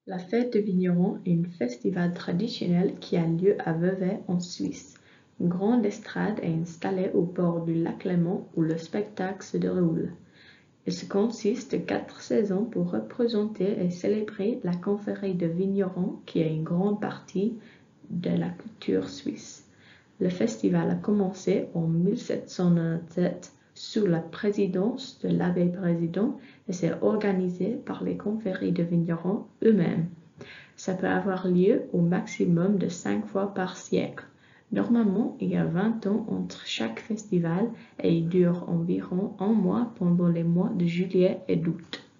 La fête de vignerons est un festival traditionnel qui a lieu à Vevey en Suisse. Une grande estrade est installée au bord du lac Léman où le spectacle se déroule. Il se consiste de 4 saisons pour représenter et célébrer la confrérie de vignerons qui est une grande partie de la culture suisse. Le festival a commencé en 1797 sous la présidence de l'abbé président et c'est organisé par les confréries de vignerons eux-mêmes. Ça peut avoir lieu au maximum de 5 fois par siècle. Normalement, il y a 20 ans entre chaque festival et il dure environ un mois pendant les mois de juillet et d'août.